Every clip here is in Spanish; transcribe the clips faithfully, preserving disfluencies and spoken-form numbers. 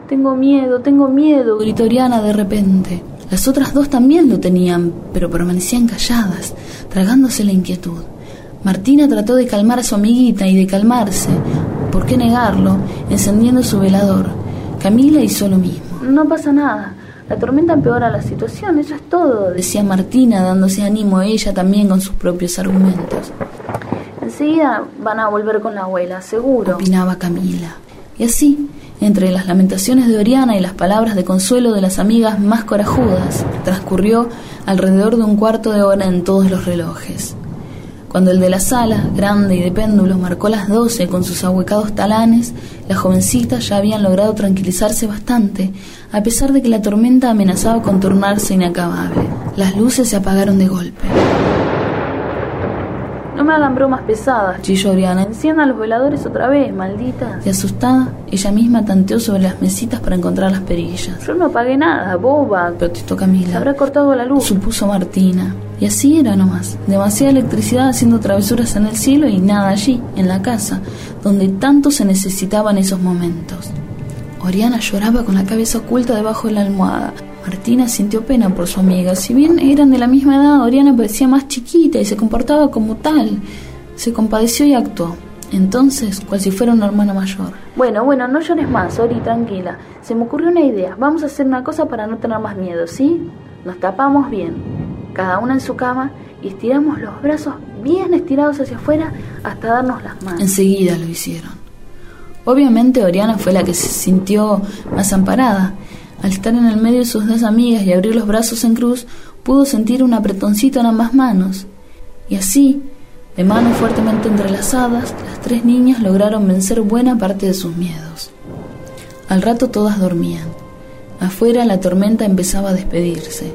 Tengo miedo, tengo miedo, gritó Oriana de repente. Las otras dos también lo tenían, pero permanecían calladas, tragándose la inquietud. Martina trató de calmar a su amiguita y de calmarse, ¿por qué negarlo?, encendiendo su velador. Camila hizo lo mismo. No pasa nada, la tormenta empeora la situación, eso es todo, decía Martina, dándose ánimo ella también con sus propios argumentos. Enseguida van a volver con la abuela, seguro, opinaba Camila. Y así, entre las lamentaciones de Oriana y las palabras de consuelo de las amigas más corajudas, transcurrió alrededor de un cuarto de hora en todos los relojes. Cuando el de la sala, grande y de péndulos, marcó las doce con sus ahuecados talanes, las jovencitas ya habían logrado tranquilizarse bastante, a pesar de que la tormenta amenazaba con tornarse inacabable. Las luces se apagaron de golpe. No me hagan bromas pesadas, chilló Oriana. Enciendan los veladores otra vez, malditas. Y asustada, ella misma tanteó sobre las mesitas para encontrar las perillas. Yo no apagué nada, boba, protestó Camila. Se habrá cortado la luz, supuso Martina. Y así era nomás, demasiada electricidad haciendo travesuras en el cielo y nada allí, en la casa, donde tanto se necesitaban esos momentos. Oriana lloraba con la cabeza oculta debajo de la almohada. Martina sintió pena por su amiga. Si bien eran de la misma edad, Oriana parecía más chiquita y se comportaba como tal. Se compadeció y actuó. Entonces, cual si fuera una hermana mayor. Bueno, bueno, no llores más, Ori, tranquila. Se me ocurrió una idea. Vamos a hacer una cosa para no tener más miedo, ¿sí? Nos tapamos bien, cada una en su cama, y estiramos los brazos bien estirados hacia afuera hasta darnos las manos. Enseguida lo hicieron. Obviamente Oriana fue la que se sintió más amparada. Al estar en el medio de sus dos amigas y abrir los brazos en cruz, pudo sentir un apretoncito en ambas manos. Y así, de manos fuertemente entrelazadas, las tres niñas lograron vencer buena parte de sus miedos. Al rato todas dormían. Afuera la tormenta empezaba a despedirse.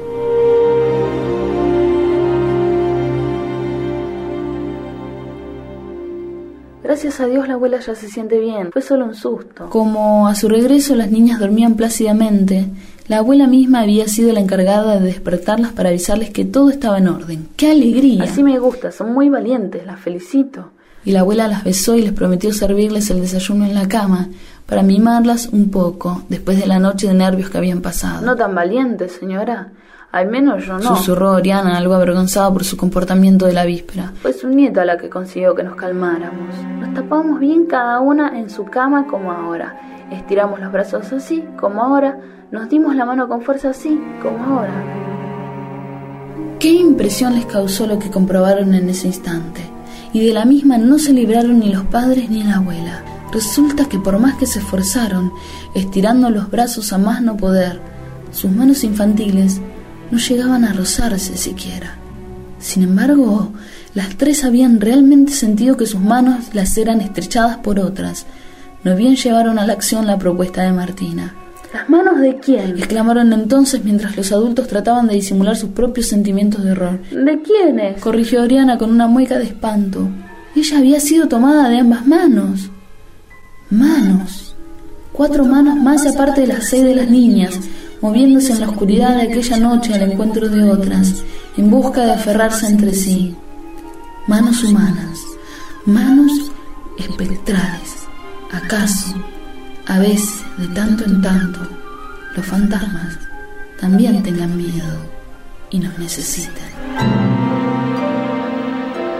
Gracias a Dios la abuela ya se siente bien, fue solo un susto. Como a su regreso las niñas dormían plácidamente, la abuela misma había sido la encargada de despertarlas para avisarles que todo estaba en orden. ¡Qué alegría! Así me gusta, son muy valientes, las felicito. Y la abuela las besó y les prometió servirles el desayuno en la cama, para mimarlas un poco, después de la noche de nervios que habían pasado. No tan valientes, señora. Al menos yo no, susurró Oriana, algo avergonzada por su comportamiento de la víspera. Fue su nieta la que consiguió que nos calmáramos. Nos tapamos bien cada una en su cama como ahora. Estiramos los brazos así, como ahora. Nos dimos la mano con fuerza así, como ahora. Qué impresión les causó lo que comprobaron en ese instante. Y de la misma no se libraron ni los padres ni la abuela. Resulta que por más que se esforzaron, estirando los brazos a más no poder, sus manos infantiles no llegaban a rozarse siquiera. Sin embargo, las tres habían realmente sentido que sus manos las eran estrechadas por otras. No bien llevaron a la acción la propuesta de Martina. ¿Las manos de quién?, exclamaron entonces mientras los adultos trataban de disimular sus propios sentimientos de horror. ¿De quiénes?, corrigió Oriana con una mueca de espanto. Ella había sido tomada de ambas manos. Manos. Cuatro manos más aparte de las seis de las niñas, moviéndose en la oscuridad de aquella noche al encuentro de otras, en busca de aferrarse entre sí. Manos humanas, manos espectrales. ¿Acaso, a veces, de tanto en tanto, los fantasmas también tengan miedo y nos necesiten?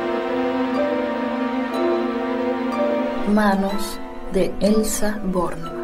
Manos, de Elsa Born.